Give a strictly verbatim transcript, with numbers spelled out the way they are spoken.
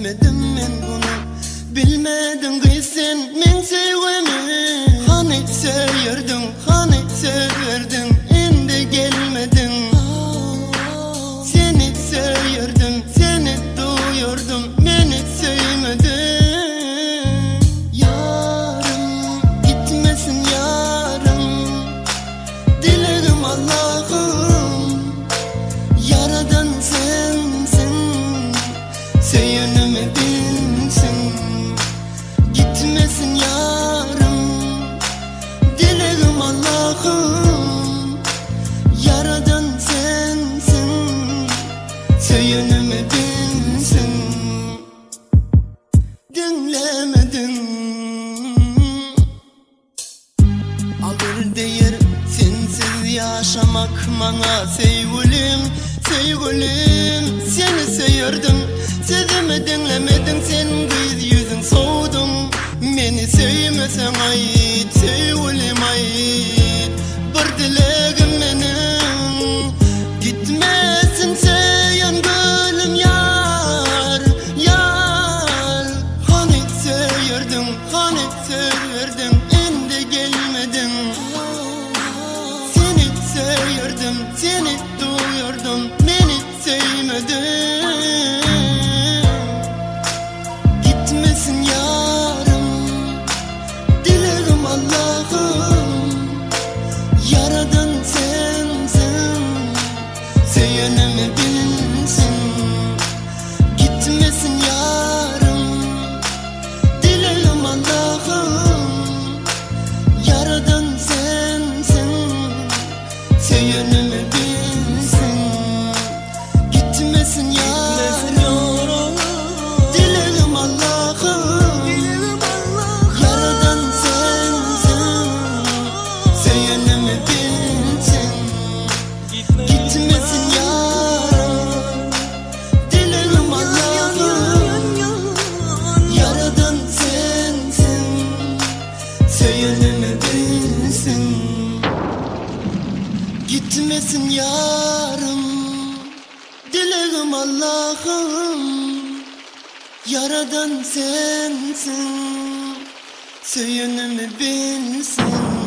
Bilmedim men bunu, bilmedin ki sen men sevgimi. Hani severdin, hani severdin, endi gelmedin. Seni severdin, seni duyurdum, beni sevmedin. Yarım gitmesin yarım, dilerim Allah'ım. Yaradan sensin, sevgimi bilsin. Gitmesin yarım, dilerim Allah'ım. Yaradan sensin, sevgimi bilsin. Dinlemedin, alır değer sensiz yaşamak bana sevgilim, sevgilim. Seni sevirdim, sözümü dinlemedin, sen kız yüzün soğudun. Beni sevmesen ayıp, sevgilim ayıp. Bir dileğim benim, gitmesin sevyen gülüm yar, yar. Hani severdin, hani severdin, endi gelmedin. Seni sevirdim, seni duyurdum, beni sevmedin. Gitmesin yarım, dilerim Allah'ım. Yaradan sensin, sevgimi bilsin. Gitmesin yarım, dilerim Allah'ım. Yaradan sensin, sevgimi bilsin. Gitmesin yarım, dilerim Allah'ım. Yaradan sensin, sevgimi bilsin. Gitmesin yarım, dilerim Allah'ım. Yaradan sensin, sevgimi bilsin. Gitmesin yarım, dilerim Allah'ım. Yaradan sensin, sevgimi bilsin.